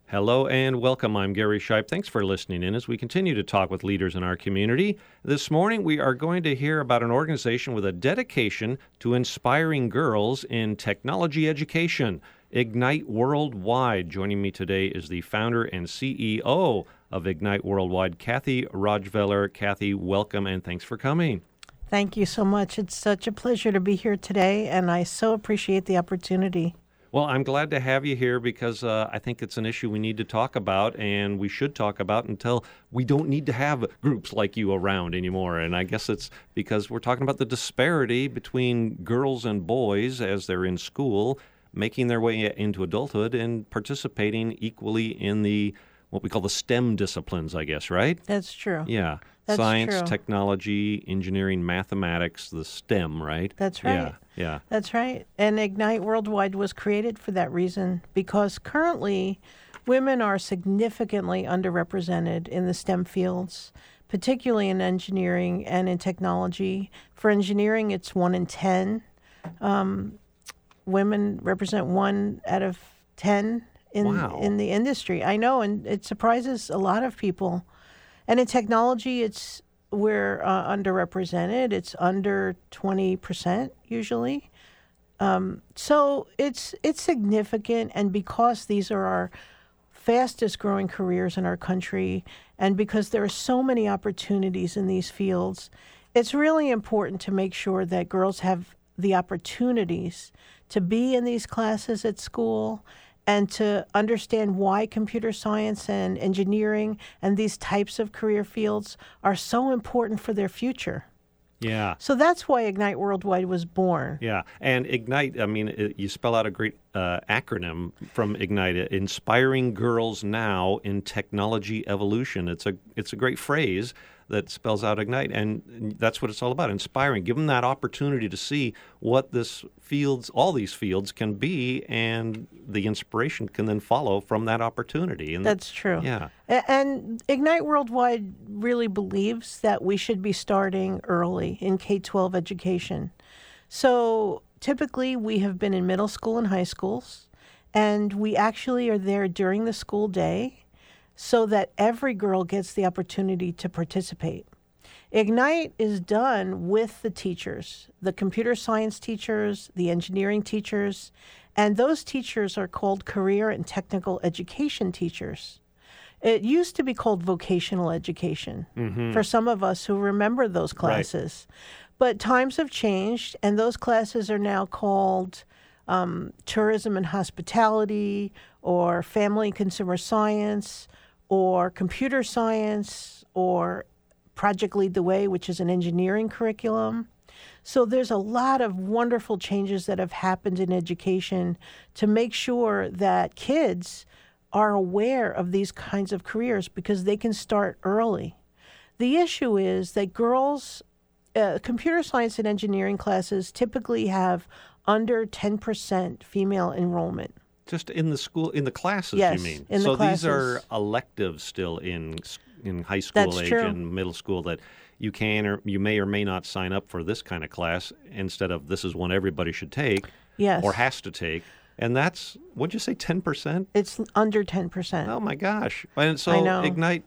Hello and welcome. I'm Gary Shipe. Thanks for listening in as we continue to talk with leaders in our community. This morning, we are going to hear about an organization with a dedication to inspiring girls in technology education, Ignite Worldwide. Joining me today is the founder and CEO of Ignite Worldwide, Kathy Rojveller. Kathy, welcome and thanks for coming. Thank you so much. It's such a pleasure to be here today, and I so appreciate the opportunity. Well, I'm glad to have you here because I think it's an issue we need to talk about, and we should talk about until we don't need to have groups like you around anymore. And I guess it's because we're talking about the disparity between girls and boys as they're in school, making their way into adulthood and participating equally in what we call the STEM disciplines, I guess, right? That's true. Yeah. That's Science, true. Technology, engineering, mathematics, the STEM, right? That's right. Yeah. That's right. And Ignite Worldwide was created for that reason because currently women are significantly underrepresented in the STEM fields, particularly in engineering and in technology. For engineering, it's 1 in 10. Women represent 1 out of 10 in the industry. I know, and it surprises a lot of people. And in technology, we're underrepresented. It's under 20% usually. So it's significant, and because these are our fastest growing careers in our country, and because there are so many opportunities in these fields, it's really important to make sure that girls have the opportunities to be in these classes at school and to understand why computer science and engineering and these types of career fields are so important for their future. Yeah. So that's why Ignite Worldwide was born. Yeah. And Ignite, you spell out a great acronym from Ignite, Inspiring Girls Now in Technology Evolution. It's a great phrase that spells out Ignite, and that's what it's all about, inspiring. Give them that opportunity to see what all these fields can be, and the inspiration can then follow from that opportunity. And that's true. Yeah. And Ignite Worldwide really believes that we should be starting early in K-12 education. So typically we have been in middle school and high schools, and we actually are there during the school day so that every girl gets the opportunity to participate. Ignite is done with the teachers, the computer science teachers, the engineering teachers, and those teachers are called career and technical education teachers. It used to be called vocational education for some of us who remember those classes. Right. But times have changed, and those classes are now called tourism and hospitality, or family and consumer science, or computer science, or Project Lead the Way, which is an engineering curriculum. So there's a lot of wonderful changes that have happened in education to make sure that kids are aware of these kinds of careers because they can start early. The issue is that girls, computer science and engineering classes typically have under 10% female enrollment. Just in the classes, yes, you mean? In so the classes. These are electives still in high school That's age true. and middle school that you can or you may or may not sign up for this kind of class instead of this is one everybody should take or has to take. And that's, what'd you say, 10%? It's under 10%. Oh, my gosh. And so I know. Ignite,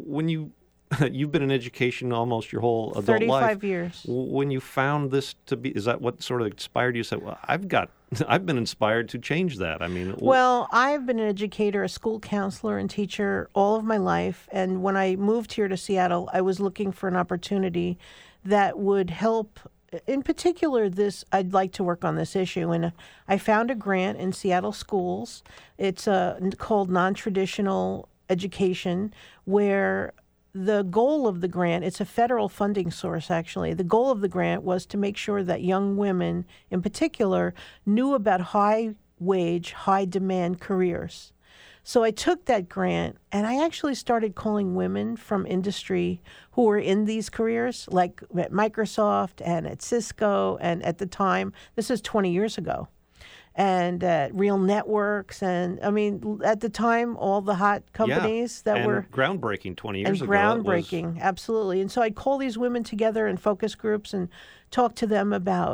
you've been in education almost your whole adult 35 life. 35 years. When you found this to be, is that what sort of inspired you? Said, well, I've been inspired to change that. Well, I've been an educator, a school counselor and teacher all of my life. And when I moved here to Seattle, I was looking for an opportunity that would help. In particular, I'd like to work on this issue. And I found a grant in Seattle schools. It's called Non-Traditional Education, where the goal of the grant, it's a federal funding source actually, the goal of the grant was to make sure that young women in particular knew about high-wage, high-demand careers. So I took that grant and I actually started calling women from industry who were in these careers, like at Microsoft and at Cisco, and at the time, this is 20 years ago, and at Real Networks, and at the time, all the hot companies that were groundbreaking 20 years ago. Groundbreaking, absolutely. And so I'd call these women together in focus groups and talk to them about,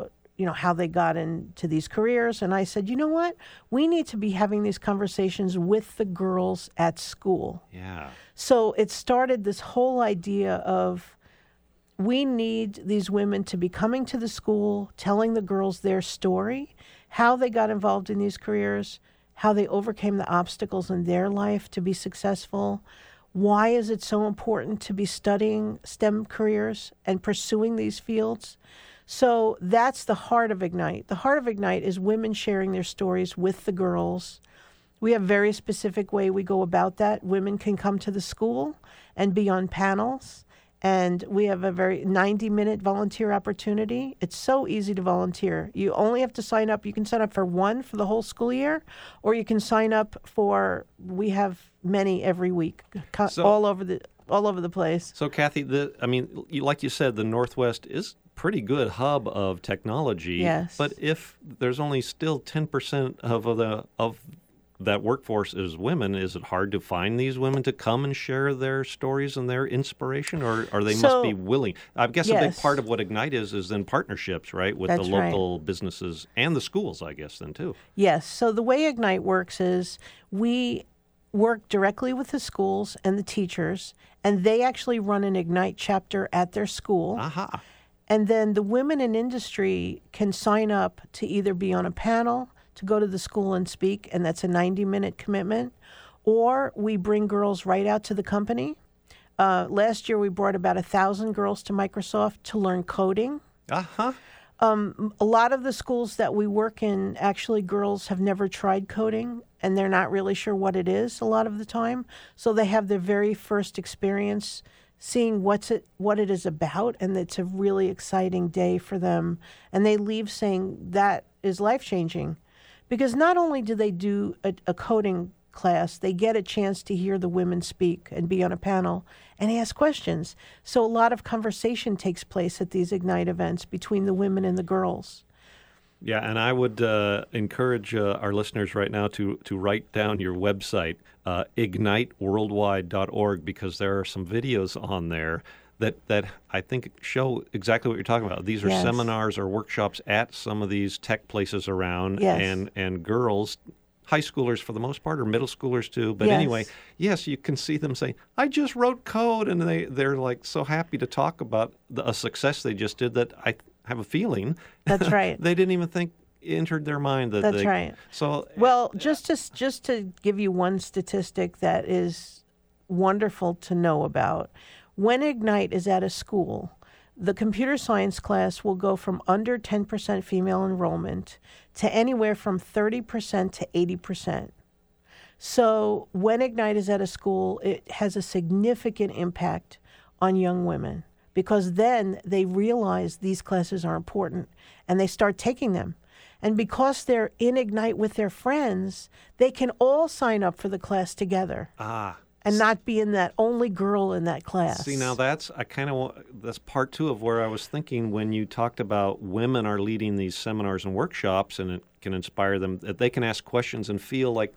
how they got into these careers. And I said, you know what? We need to be having these conversations with the girls at school. Yeah. So it started this whole idea of we need these women to be coming to the school, telling the girls their story, how they got involved in these careers, how they overcame the obstacles in their life to be successful. Why is it so important to be studying STEM careers and pursuing these fields? So that's the heart of Ignite. The heart of Ignite is women sharing their stories with the girls. We have a very specific way we go about that. Women can come to the school and be on panels. And we have a very 90-minute volunteer opportunity. It's so easy to volunteer. You only have to sign up. You can sign up for one for the whole school year, or you can sign up for, we have many every week, all over the place. So, Kathy, like you said, the Northwest is pretty good hub of technology. Yes. But if there's only still 10% of that workforce is women, is it hard to find these women to come and share their stories and their inspiration, or they must be willing? I guess a big part of what Ignite is then partnerships, right, with the local businesses and the schools, I guess, then too. Yes. So the way Ignite works is we work directly with the schools and the teachers, and they actually run an Ignite chapter at their school. Aha. And then the women in industry can sign up to either be on a panel, to go to the school and speak, and that's a 90-minute commitment, or we bring girls right out to the company. Last year, we brought about 1,000 girls to Microsoft to learn coding. Uh-huh. A lot of the schools that we work in, actually, girls have never tried coding, and they're not really sure what it is a lot of the time. So they have their very first experience seeing what it is about, and it's a really exciting day for them. And they leave saying that is life-changing. Because not only do they do a coding class, they get a chance to hear the women speak and be on a panel and ask questions. So a lot of conversation takes place at these Ignite events between the women and the girls. Yeah, and I would encourage our listeners right now to write down your website, igniteworldwide.org, because there are some videos on there that I think show exactly what you're talking about. These are seminars or workshops at some of these tech places around, and girls, high schoolers for the most part, or middle schoolers too. But anyway, yes, you can see them saying, I just wrote code, and they're like so happy to talk about a success they just did that I have a feeling that's right. they didn't even think entered their mind that that's right. So just to give you one statistic that is wonderful to know about. When Ignite is at a school, the computer science class will go from under 10% female enrollment to anywhere from 30% to 80%. So when Ignite is at a school, it has a significant impact on young women, because then they realize these classes are important and they start taking them. And because they're in Ignite with their friends, they can all sign up for the class together. And not being that only girl in that class. See, now that's part two of where I was thinking when you talked about women are leading these seminars and workshops, and it can inspire them, that they can ask questions and feel like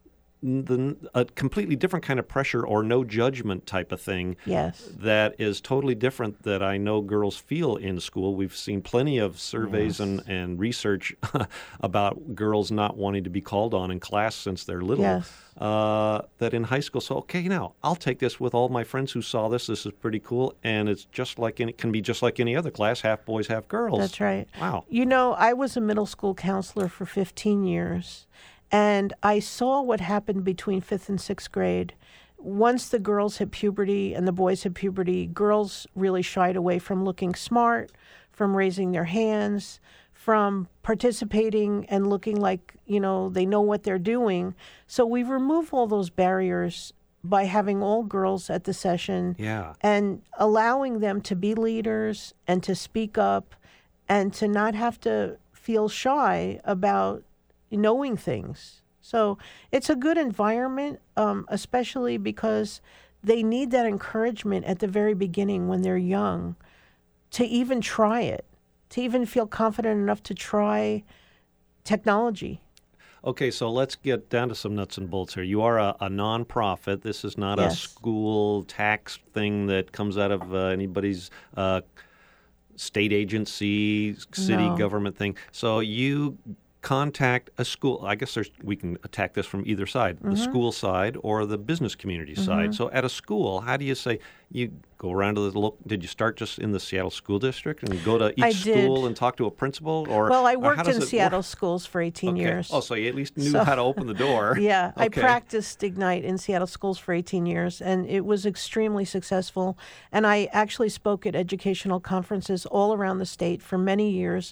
a completely different kind of pressure or no judgment type of thing. Yes. That is totally different that I know girls feel in school. We've seen plenty of surveys and research about girls not wanting to be called on in class since they're little. Yes. That in high school, so okay, now I'll take this with all my friends who saw this. This is pretty cool, and it can be just like any other class, half boys, half girls. That's right. Wow. I was a middle school counselor for 15 years, and I saw what happened between 5th and 6th grade. Once the girls hit puberty and the boys hit puberty, girls really shied away from looking smart, from raising their hands, from participating and looking like, they know what they're doing. So we remove all those barriers by having all girls at the session and allowing them to be leaders and to speak up and to not have to feel shy about knowing things. So it's a good environment, especially because they need that encouragement at the very beginning when they're young to even try it, to even feel confident enough to try technology. Okay, so let's get down to some nuts and bolts here. You are a nonprofit. This is not a school tax thing that comes out of anybody's state agency, city No. government thing. So you contact a school. I guess we can attack this from either side, the school side or the business community side. So at a school, how do you say you go around to the local? Did you start just in the Seattle School District and go to I each did. school and talk to a principal? Or Well, I or how worked does in it Seattle work? schools for 18 Okay. years. Oh, so you at least knew how to open the door. Yeah, I Okay. practiced Ignite in Seattle schools for 18 years, and it was extremely successful. And I actually spoke at educational conferences all around the state for many years.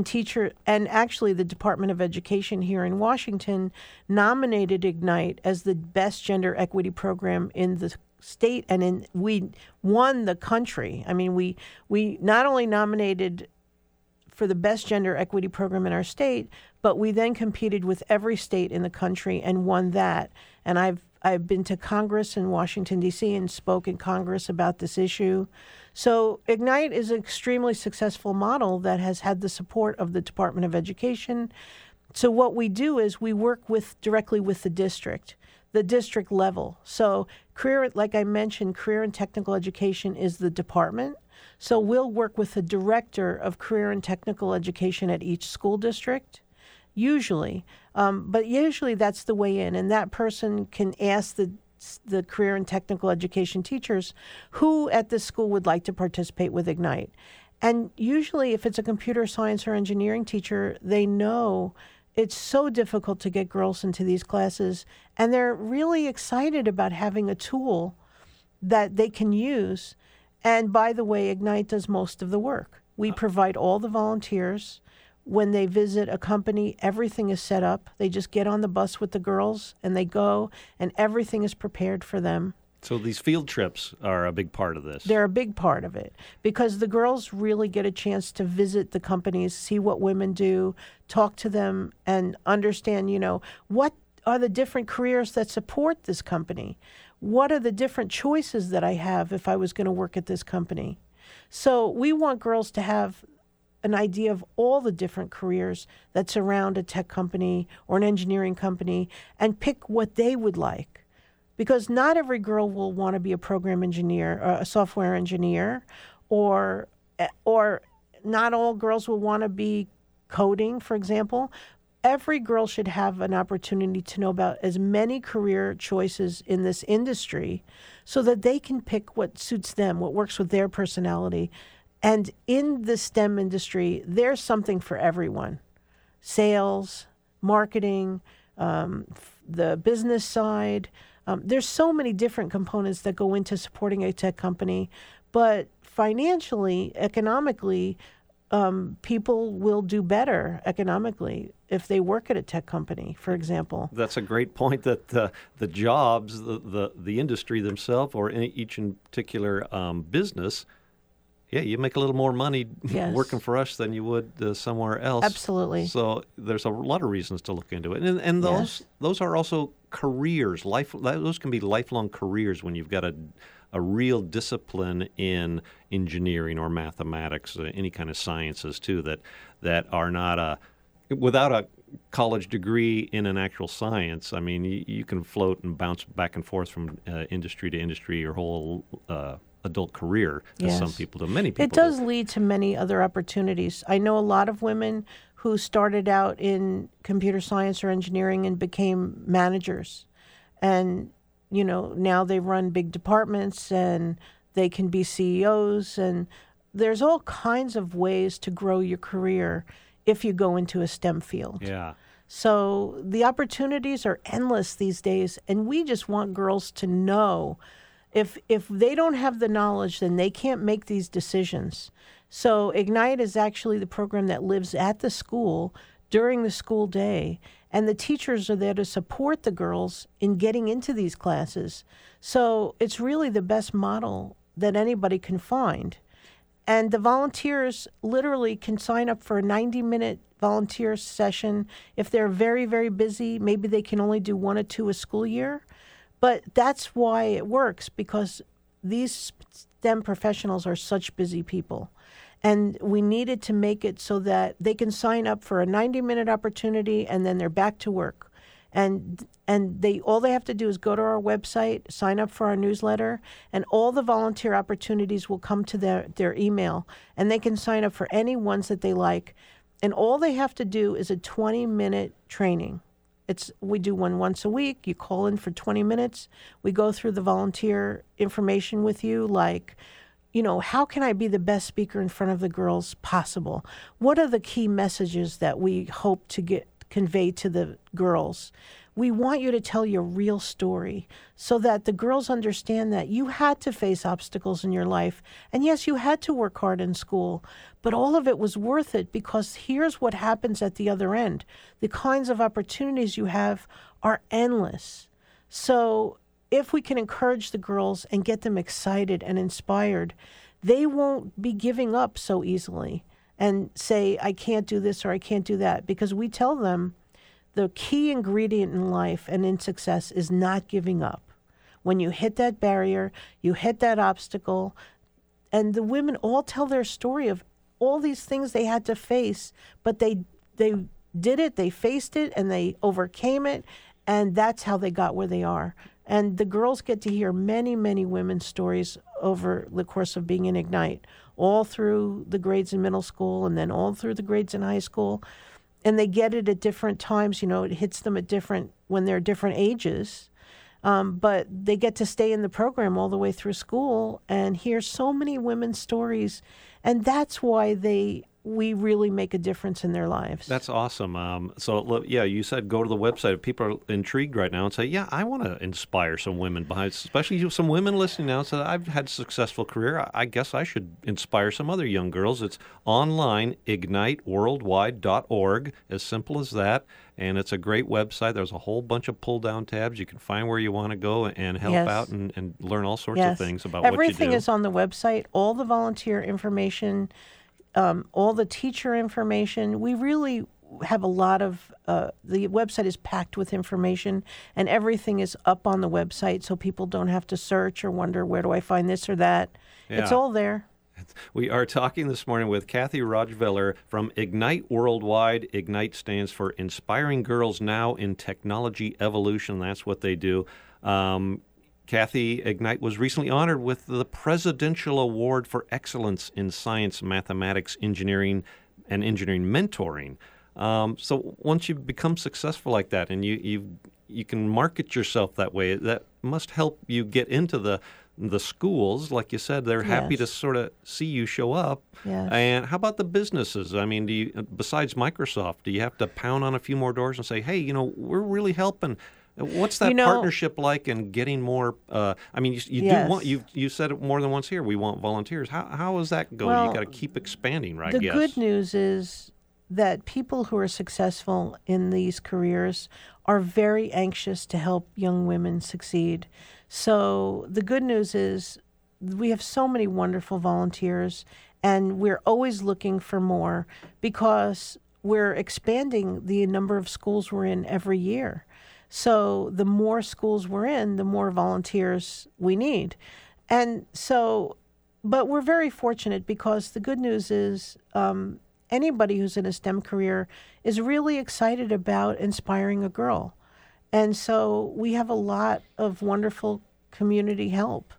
And actually, the Department of Education here in Washington nominated Ignite as the best gender equity program in the state, and we won the country. I mean, we not only nominated for the best gender equity program in our state, but we then competed with every state in the country and won that. And I've been to Congress in Washington, D.C. and spoke in Congress about this issue. So Ignite is an extremely successful model that has had the support of the Department of Education. So what we do is we work directly with the district level. So like I mentioned, career and technical education is the department. So we'll work with the director of career and technical education at each school district, usually. But usually that's the way in, and that person can ask the career and technical education teachers who at this school would like to participate with Ignite. And usually if it's a computer science or engineering teacher, they know it's so difficult to get girls into these classes, and they're really excited about having a tool that they can use. And by the way, Ignite does most of the work. We provide all the volunteers. When they visit a company, everything is set up. They just get on the bus with the girls and they go, and everything is prepared for them. So these field trips are a big part of this. They're a big part of it because the girls really get a chance to visit the companies, see what women do, talk to them, and understand, what are the different careers that support this company? What are the different choices that I have if I was going to work at this company? So we want girls to have an idea of all the different careers that surround a tech company or an engineering company and pick what they would like. Because not every girl will want to be a program engineer or a software engineer, or not all girls will want to be coding, for example. Every girl should have an opportunity to know about as many career choices in this industry so that they can pick what suits them, what works with their personality. And in the STEM industry, there's something for everyone. Sales, marketing, the business side. There's so many different components that go into supporting a tech company, but financially, economically, people will do better economically if they work at a tech company, for example. That's a great point. That the jobs, the industry themselves, or each in particular business. Yeah, you make a little more money working for us than you would somewhere else. Absolutely. So there's a lot of reasons to look into it, and those are also careers. Those can be lifelong careers when you've got a real discipline in engineering or mathematics, any kind of sciences too, that are not without a college degree in an actual science. I mean, you can float and bounce back and forth from industry to industry your whole adult career, as some people do. Many people It does lead to many other opportunities. I know a lot of women who started out in computer science or engineering and became managers. And, now they run big departments and they can be CEOs. And there's all kinds of ways to grow your career if you go into a STEM field. Yeah. So the opportunities are endless these days. And we just want girls to know if they don't have the knowledge, then they can't make these decisions. So Ignite is actually the program that lives at the school during the school day, and the teachers are there to support the girls in getting into these classes. So it's really the best model that anybody can find. And the volunteers literally can sign up for a 90-minute volunteer session. If they're very, very busy, maybe they can only do 1 or 2 a school year. But that's why it works, because these STEM professionals are such busy people. And we needed to make it so that they can sign up for a 90-minute opportunity and then they're back to work. And they all they have to do is go to our website, sign up for our newsletter, and all the volunteer opportunities will come to their email, and they can sign up for any ones that they like. And all they have to do is a 20-minute training. We do one once a week. You call in for 20 minutes. We go through the volunteer information with you, like, how can I be the best speaker in front of the girls possible? What are the key messages that we hope to convey to the girls? We want you to tell your real story so that the girls understand that you had to face obstacles in your life. And yes, you had to work hard in school, but all of it was worth it because here's what happens at the other end. The kinds of opportunities you have are endless. So if we can encourage the girls and get them excited and inspired, they won't be giving up so easily and say, I can't do this or I can't do that, because we tell them the key ingredient in life and in success is not giving up. When you hit that barrier, you hit that obstacle, and the women all tell their story of all these things they had to face, but they did it, they faced it, and they overcame it, and that's how they got where they are. And the girls get to hear many, many women's stories over the course of being in Ignite, all through the grades in middle school and then all through the grades in high school. And they get it at different times. It hits them when they're different ages. But they get to stay in the program all the way through school and hear so many women's stories. And that's why we really make a difference in their lives. That's awesome. So, you said go to the website. If people are intrigued right now and say, I want to inspire some women behind, especially some women listening now, so I've had a successful career. I guess I should inspire some other young girls. It's online, igniteworldwide.org, as simple as that. And it's a great website. There's a whole bunch of pull-down tabs. You can find where you want to go and help out and learn all sorts of things about what you do. Everything is on the website, all the volunteer information, all the teacher information. We really have a lot of, the website is packed with information, and everything is up on the website so people don't have to search or wonder, where do I find this or that? Yeah. It's all there. We are talking this morning with Kathy Rajveller from Ignite Worldwide. Ignite stands for Inspiring Girls Now in Technology Evolution. That's what they do. Kathy, Ignite was recently honored with the Presidential Award for Excellence in Science, Mathematics, Engineering, and Engineering Mentoring. So once you become successful like that and you can market yourself that way, that must help you get into the schools. Like you said, they're happy to sort of see you show up. Yes. And how about the businesses? I mean, besides Microsoft, do you have to pound on a few more doors and say, hey, we're really helping? What's that partnership like in getting more? You do want, you said it more than once here. We want volunteers. How is that going? Well, you got to keep expanding, right? The good news is that people who are successful in these careers are very anxious to help young women succeed. So the good news is we have so many wonderful volunteers, and we're always looking for more because we're expanding the number of schools we're in every year. So the more schools we're in, the more volunteers we need. And so, but we're very fortunate because the good news is anybody who's in a STEM career is really excited about inspiring a girl. And so we have a lot of wonderful community help.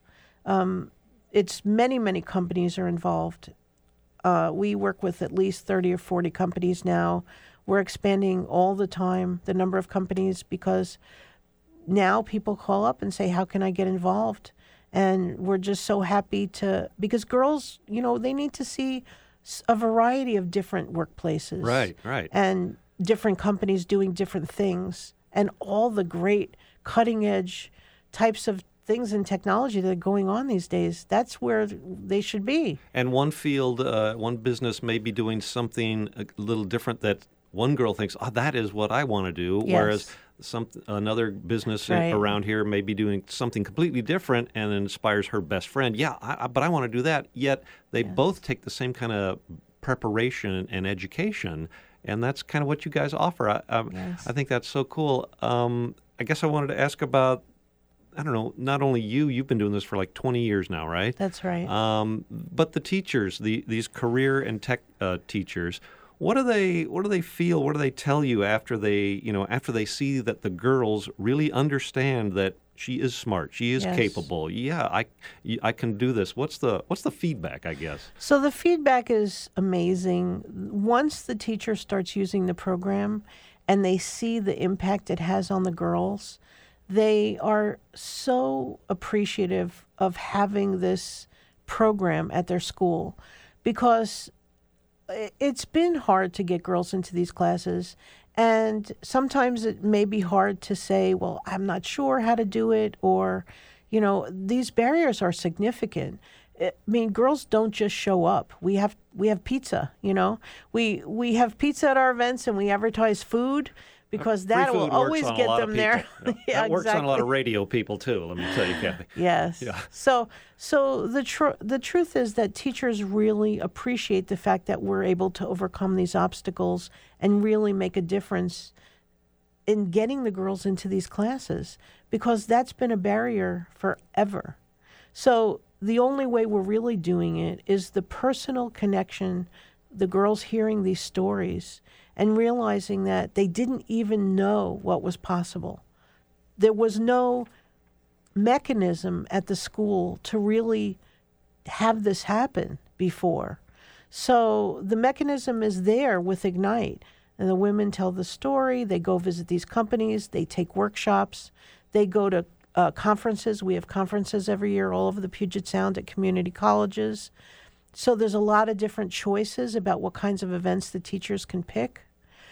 It's many, many companies are involved. We work with at least 30 or 40 companies now. We're expanding all the time, the number of companies, because now people call up and say, how can I get involved? And we're just so happy because girls, they need to see a variety of different workplaces. Right. And different companies doing different things, and all the great cutting edge types of things in technology that are going on these days. That's where they should be. And one field, one business may be doing something a little different that one girl thinks, that is what I want to do, whereas another business around here may be doing something completely different and inspires her best friend. But I want to do that. Yet they both take the same kind of preparation and education, and that's kind of what you guys offer. I think that's so cool. I guess I wanted to ask about, I don't know, not only you've been doing this for like 20 years now, right? That's right. But the teachers, these career and tech teachers, What do they feel? What do they tell you after they see that the girls really understand that she is smart, she is Yes. capable? Yeah, I can do this. What's the feedback, I guess? So the feedback is amazing. Once the teacher starts using the program and they see the impact it has on the girls, they are so appreciative of having this program at their school, because it's been hard to get girls into these classes. And sometimes it may be hard to say, well, I'm not sure how to do it, or, these barriers are significant. I mean, girls don't just show up. We have pizza, We have pizza at our events, and we advertise food, because Free that will food always works on a get lot them of there. people. Yeah, That works on a lot of exactly. radio people too. Let me tell you, Kathy. Yes. Yeah. So the truth is that teachers really appreciate the fact that we're able to overcome these obstacles and really make a difference in getting the girls into these classes, because that's been a barrier forever. So the only way we're really doing it is the personal connection, the girls hearing these stories and realizing that they didn't even know what was possible. There was no mechanism at the school to really have this happen before. So the mechanism is there with Ignite. And the women tell the story. They go visit these companies. They take workshops. They go to conferences. We have conferences every year all over the Puget Sound at community colleges. So there's a lot of different choices about what kinds of events the teachers can pick.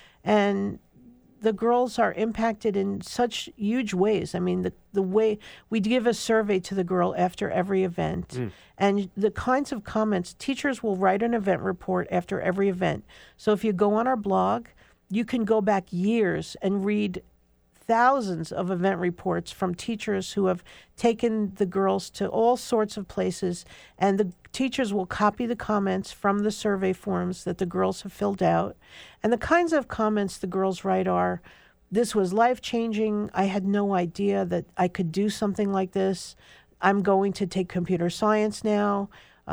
And the girls are impacted in such huge ways. I mean, the way we give a survey to the girl after every event, and the kinds of comments, teachers will write an event report after every event. So if you go on our blog, you can go back years and read thousands of event reports from teachers who have taken the girls to all sorts of places, and the teachers will copy the comments from the survey forms that the girls have filled out. And the kinds of comments the girls write are, "This was life-changing. I had no idea that I could do something like this. I'm going to take computer science now.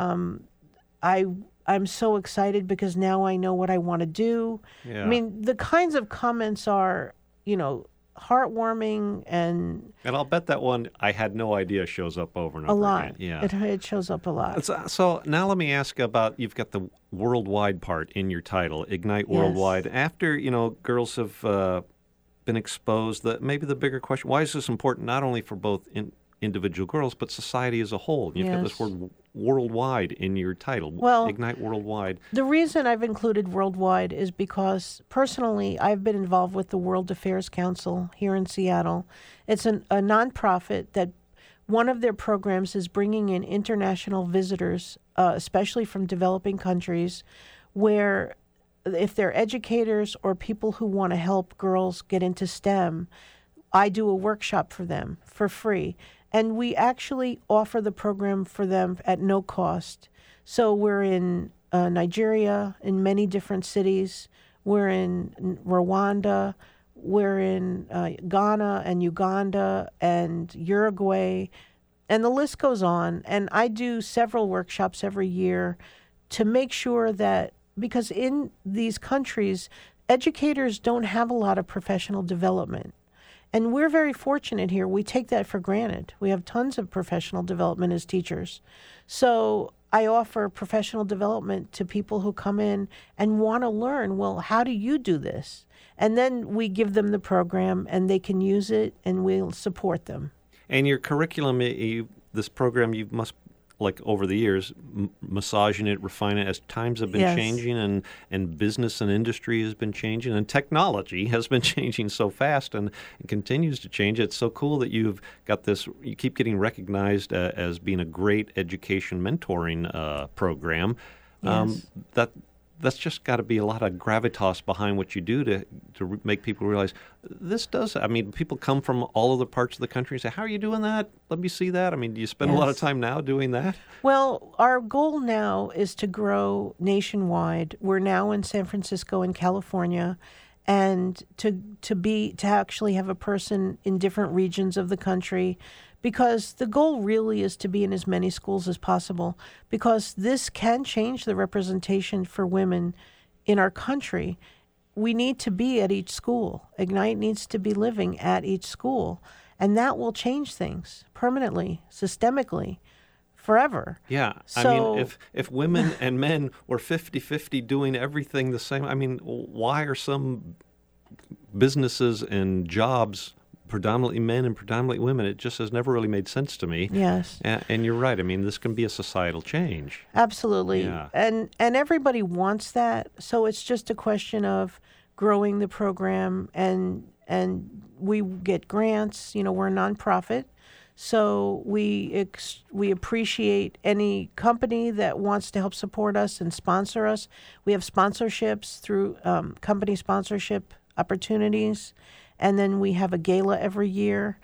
I'm so excited because now I know what I want to do." Yeah. I mean, the kinds of comments are, heartwarming, and And I'll bet that one, "I had no idea," shows up over and a over lot. again. Yeah. It shows up a lot. So now let me ask about, you've got the worldwide part in your title, Ignite Yes. Worldwide. After, girls have been exposed, maybe the bigger question, why is this important not only for both individual girls, but society as a whole? You've got this Yes. word worldwide in your title, Well, Ignite Worldwide. The reason I've included worldwide is because personally I've been involved with the World Affairs Council here in Seattle. It's a nonprofit that one of their programs is bringing in international visitors, especially from developing countries, where if they're educators or people who want to help girls get into STEM, I do a workshop for them for free. And we actually offer the program for them at no cost. So we're in Nigeria, in many different cities. We're in Rwanda. We're in Ghana and Uganda and Uruguay. And the list goes on. And I do several workshops every year to make sure that, because in these countries, educators don't have a lot of professional development. And we're very fortunate here. We take that for granted. We have tons of professional development as teachers. So I offer professional development to people who come in and want to learn, well, how do you do this? And then we give them the program and they can use it and we'll support them. And your curriculum, this program, you must, like over the years, massaging it, refining it as times have been Yes. changing, and business and industry has been changing, and technology has been changing so fast and continues to change. It's so cool that you've got this, you keep getting recognized as being a great education mentoring program. Yes. That's just got to be a lot of gravitas behind what you do to make people realize this does. I mean, people come from all other parts of the country and say, "How are you doing that? Let me see that." I mean, do you spend a lot of Yes. time now doing that? Well, our goal now is to grow nationwide. We're now in San Francisco and California, and to actually have a person in different regions of the country, because the goal really is to be in as many schools as possible, because this can change the representation for women in our country, we need to be at each school. Ignite needs to be living at each school. And that will change things permanently, systemically, forever. Yeah. So, I mean, if women and men were 50-50 doing everything the same, I mean, why are some businesses and jobs predominantly men and predominantly women? It just has never really made sense to me. yes. And you're right. I mean, this can be a societal change. Absolutely. Yeah. And everybody wants that. So it's just a question of growing the program, and we get grants. You know, we're a nonprofit. So we appreciate any company that wants to help support us and sponsor us. We have sponsorships through company sponsorship opportunities, and then we have a gala every year.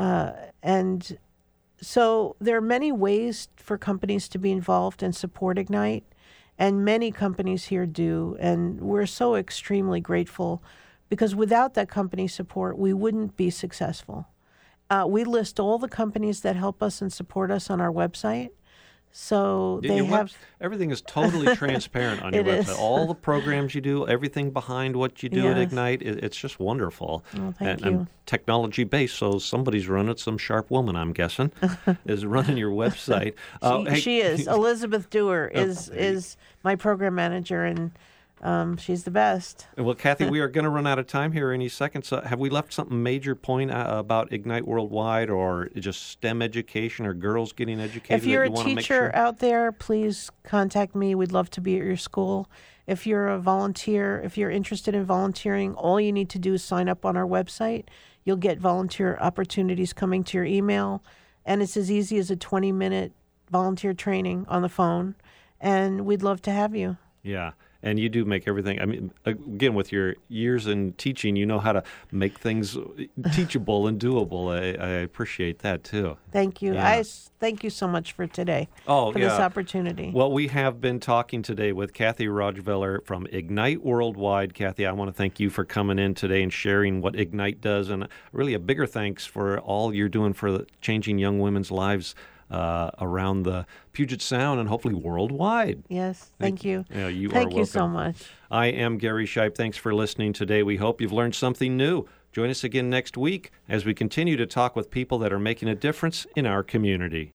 And so there are many ways for companies to be involved and support Ignite, and many companies here do. And we're so extremely grateful, because without that company support, we wouldn't be successful. We list all the companies that help us and support us on our website. So they have everything is totally transparent on your It website. is. All the programs you do, everything behind what you do at Yes. Ignite, it's just wonderful. Oh, thank and you. technology based, so somebody's running it. Some sharp woman, I'm guessing, is running your website. She is. Elizabeth Dewar is Okay. my program manager, and she's the best. Well, Kathy, we are going to run out of time here any second. So have we left something major point about Ignite Worldwide, or just STEM education, or girls getting educated? If you're that a you want to make teacher sure? out there, please contact me. We'd love to be at your school. If you're a volunteer, if you're interested in volunteering, all you need to do is sign up on our website. You'll get volunteer opportunities coming to your email, and it's as easy as a 20-minute volunteer training on the phone, and we'd love to have you. Yeah. And you do make everything. I mean, again, with your years in teaching, you know how to make things teachable and doable. I appreciate that too. Thank you. Yeah. Thank you so much for today, Oh, for yeah. this opportunity. Well, we have been talking today with Kathy Rojveller from Ignite Worldwide. Kathy, I want to thank you for coming in today and sharing what Ignite does, and really a bigger thanks for all you're doing for changing young women's lives around the Puget Sound and hopefully worldwide. Yes, thank you. Yeah, you are Thank you so welcome. much. I am Gary Shipe. Thanks for listening today. We hope you've learned something new. Join us again next week as we continue to talk with people that are making a difference in our community.